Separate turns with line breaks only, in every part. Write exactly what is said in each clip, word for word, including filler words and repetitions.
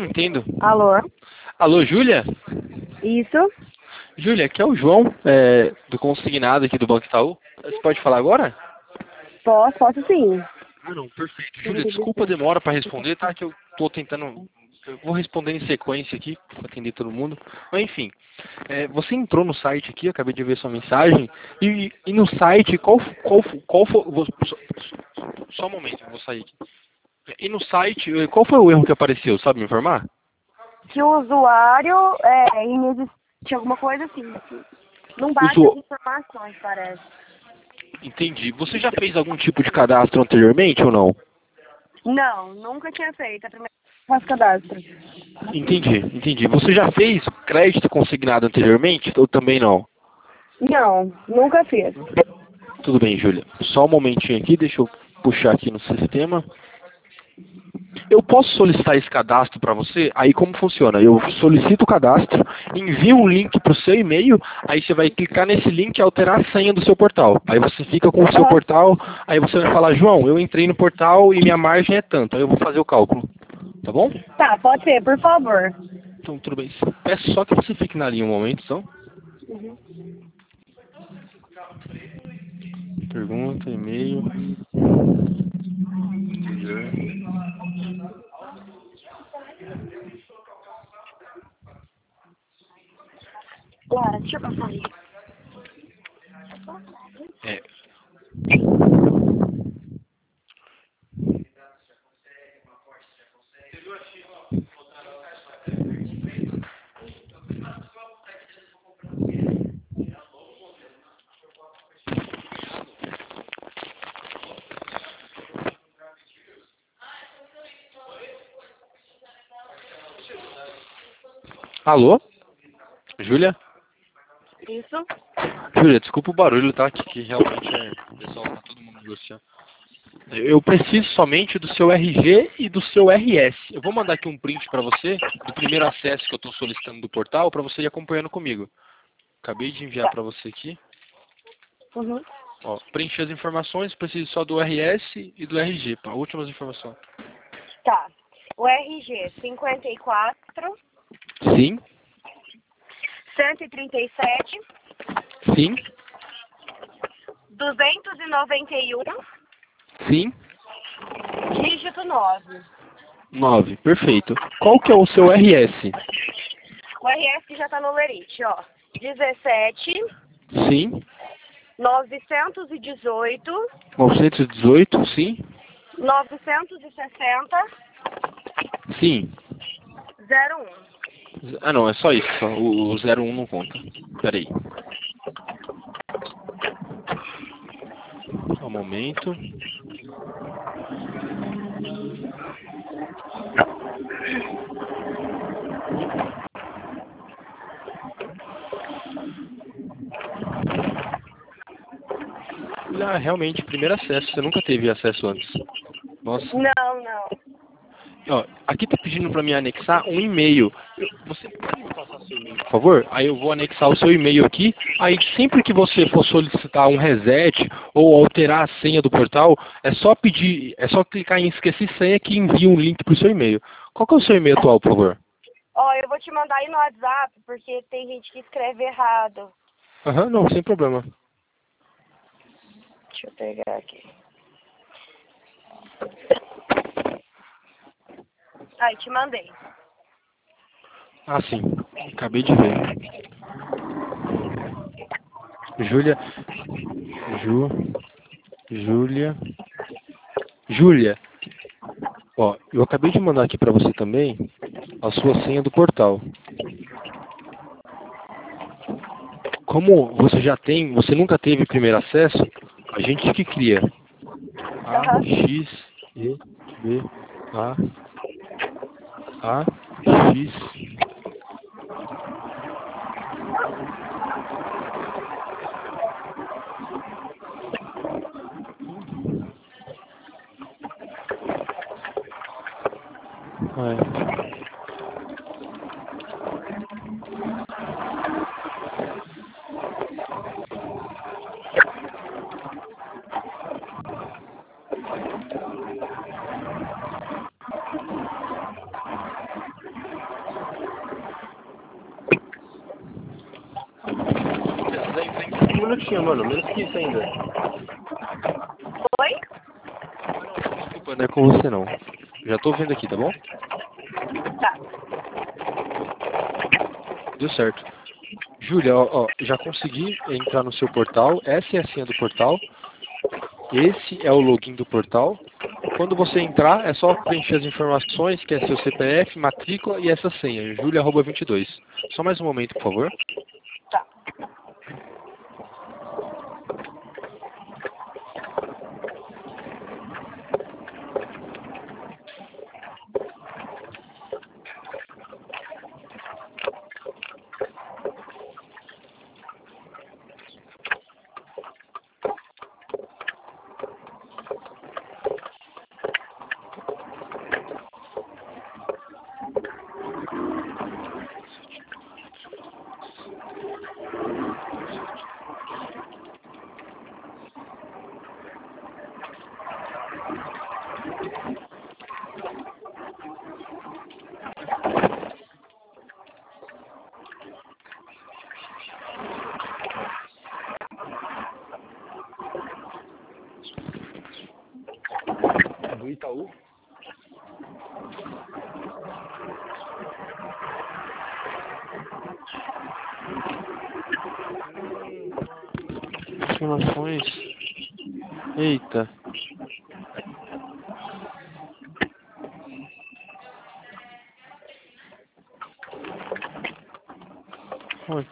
entendo.
Alô?
Alô, Júlia?
Isso?
Júlia, aqui é o João, é, do consignado aqui do Banco Itaú. Você pode falar agora?
Posso, posso sim.
Ah, não, perfeito. Júlia, desculpa a demora para responder, tá? Que eu tô tentando... Eu vou responder em sequência aqui, para atender todo mundo. Mas, enfim, é, você entrou no site aqui, eu acabei de ver sua mensagem, e, e no site, qual, qual, qual foi... vou- Só, só um momento, eu vou sair aqui. E no site, qual foi o erro que apareceu, sabe me informar?
Que o usuário é inexistente, alguma coisa assim. Não bate as
Usu...
informações, parece.
Entendi. Você já fez algum tipo de cadastro anteriormente ou não?
Não, nunca tinha feito. É a primeira vez que eu faço cadastro.
Entendi, entendi. Você já fez crédito consignado anteriormente ou também não?
Não, nunca fiz.
Tudo bem, Júlia. Só um momentinho aqui, deixa eu puxar aqui no sistema. Eu posso solicitar esse cadastro para você? Aí como funciona? Eu solicito o cadastro, envio um link para o seu e-mail, aí você vai clicar nesse link e alterar a senha do seu portal. Aí você fica com o seu
Aham.
portal, aí você vai falar, João, eu entrei no portal e minha margem é tanto, aí eu vou fazer o cálculo. Tá bom?
Tá, pode ser, por favor.
Então tudo bem. Peço só que você fique na linha um momento, só. Pergunta, e-mail.
Clara, deixa eu passar aí.
É. Alô? Júlia?
Isso?
Júlia, desculpa o barulho, tá? Que, que realmente é. O pessoal tá todo mundo negociando. Eu preciso somente do seu R G e do seu R S. Eu vou mandar aqui um print para você do primeiro acesso que eu estou solicitando do portal para você ir acompanhando comigo. Acabei de enviar
Tá.
para você aqui.
Uhum.
Ó, preencher as informações, preciso só do R S e do R G, para últimas informações.
Tá. O R G cinquenta e quatro,
Sim,
cento e trinta e sete,
sim,
duzentos e noventa e um,
sim.
dígito nove.
Nove, perfeito. Qual que é o seu R S?
O R S já tá no Lerite, ó. dezessete,
Sim.
novecentos e dezoito,
novecentos e dezoito, sim.
novecentos e sessenta,
Sim.
zero um.
Ah não, é só isso. Só. O, o zero um não conta. Peraí. Só um momento. Ah, realmente, primeiro acesso. Você nunca teve acesso antes. Nossa.
Não, não.
Ó, aqui tá pedindo para mim anexar um e-mail. Eu- Você pode me passar seu e-mail, por favor? Aí eu vou anexar o seu e-mail aqui. Aí sempre que você for solicitar um reset ou alterar a senha do portal, é só pedir, é só clicar em esqueci senha que envia um link pro seu e-mail. Qual que é o seu e-mail atual, por favor?
Ó, eu vou te mandar aí no WhatsApp, porque tem gente que escreve errado.
Aham, não, sem problema.
Deixa eu pegar aqui. Aí, te mandei.
Ah, sim. Acabei de ver. Júlia. Ju. Júlia. Júlia. Ó, eu acabei de mandar aqui para você também a sua senha do portal. Como você já tem, você nunca teve primeiro acesso, a gente que cria. A,
Aham.
X, E, B, A, A, X. É. Um minutinho, mano. Menos que isso ainda.
Oi?
Desculpa, não é com você não. Já tô vendo aqui, tá bom?
Tá.
Deu certo. Júlia, ó, ó, já consegui entrar no seu portal. Essa é a senha do portal. Esse é o login do portal. Quando você entrar, é só preencher as informações, que é seu C P F, matrícula e essa senha, julia arroba vinte e dois. Só mais um momento, por favor.
Tá.
Do Itaú. Informações. Eita. Oi.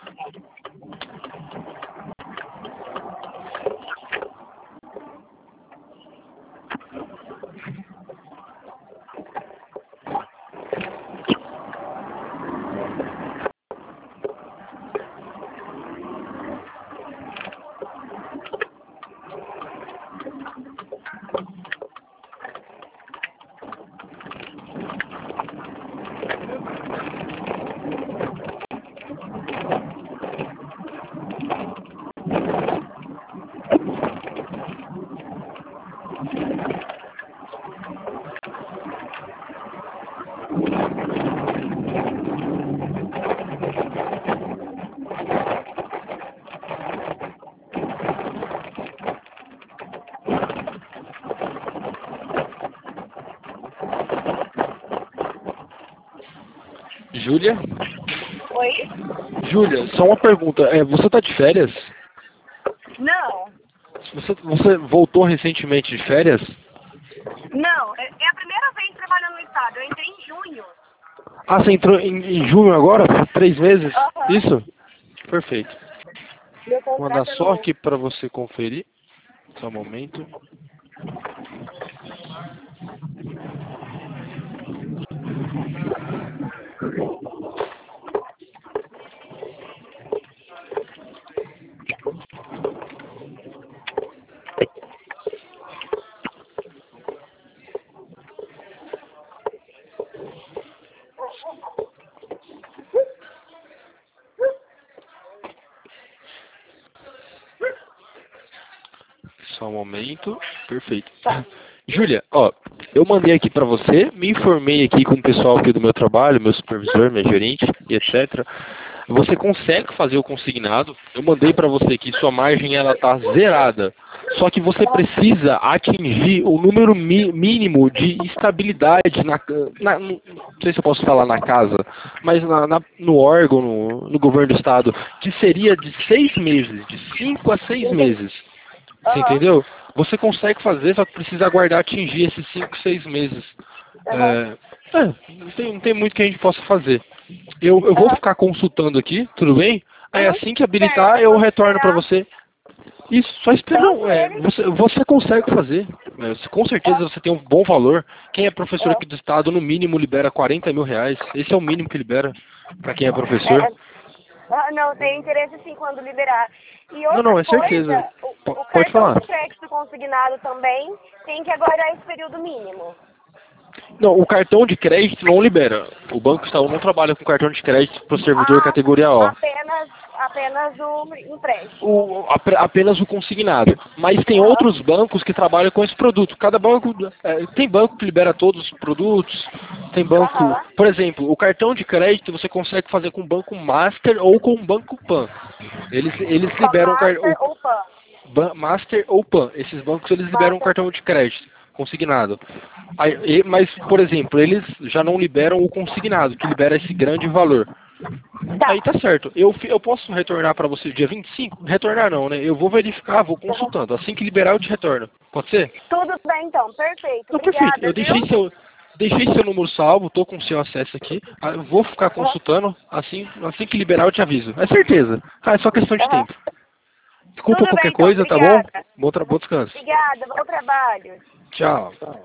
Júlia?
Oi?
Júlia, só uma pergunta. É, você tá de férias?
Não.
Você, você voltou recentemente de férias?
Não, é é a primeira vez trabalhando no estado. Eu entrei em junho.
Ah, você entrou em, em junho agora? Por três meses?
Aham.
Isso? Perfeito.
Meu
Vou mandar
contrato é
só
novo.
aqui para você conferir. Só um momento. Só um momento. Perfeito. Júlia, ó, eu mandei aqui para você, me informei aqui com o pessoal aqui do meu trabalho, meu supervisor, minha gerente e etcétera. Você consegue fazer o consignado. Eu mandei para você aqui, sua margem ela tá zerada. Só que você precisa atingir o número mi mínimo de estabilidade na, na, não sei se eu posso falar na casa, mas na, na, no órgão, no, no governo do estado, que seria de seis meses, de cinco a seis meses. Você
Aham.
entendeu? Você consegue fazer, só que precisa aguardar atingir esses cinco, seis meses.
Aham.
É, é, não, tem, não tem muito que a gente possa fazer. Eu, eu vou
Aham.
ficar consultando aqui, tudo bem? Aí
Uhum.
assim que habilitar,
Certo, eu
eu
vou
retorno para
esperar.
você. Isso, só espera. Não, é,
Então,
você, você consegue fazer. É, você- com certeza
Ah,
você tem um bom valor. Quem é professor
ah,
aqui do estado, no mínimo, libera quarenta mil reais. Esse é o mínimo que libera para quem é
é,
professor.
é, ah, não, tem interesse sim quando liberar. E
Não,
outra
não, é certeza.
coisa, o,
P-
o
pode
cartão
falar.
de crédito consignado também tem que aguardar esse período mínimo.
Não, o cartão de crédito não libera. O Banco Estadual não trabalha com cartão de crédito para o servidor
Ah,
categoria O.
apenas, apenas o empréstimo.
O, ap- apenas o consignado. Mas tem
Aham.
outros bancos que trabalham com esse produto. Cada banco, é, tem banco que libera todos os produtos, tem banco,
Aham.
por exemplo, o cartão de crédito você consegue fazer com o banco Master ou com o banco Pan. Eles, eles
Com a
liberam o, car-
Master ou Pan.
Ban- Master ou Pan. Esses bancos eles liberam um
Master.
cartão de crédito consignado. Aí, e- mas, por exemplo, eles já não liberam o consignado, que libera esse grande valor.
Tá.
Aí tá certo. Eu, fi- eu posso retornar para você dia vinte e cinco? Retornar não, né? Eu vou verificar, vou consultando. Assim que liberar eu te retorno. Pode ser?
Tudo bem, então. Perfeito.
Então, perfeito.
Obrigada,
Eu deixei
viu?
seu, deixei seu número salvo, tô com seu acesso aqui. Ah, eu vou ficar consultando. Assim, assim que liberar eu te aviso. É certeza. Ah, é só questão de
Aham.
tempo. Desculpa
Tudo
qualquer
bem, então.
coisa, tá bom?
Obrigada.
Bom, tra- bom descanso.
Obrigada. Bom trabalho.
Tchau.